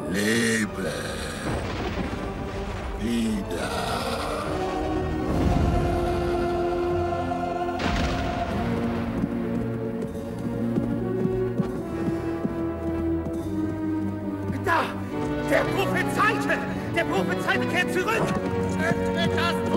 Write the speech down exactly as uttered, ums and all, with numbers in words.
Lebe wieder. Da! Der Prophezeite! Der Prophezeite kehrt zurück! Öffne das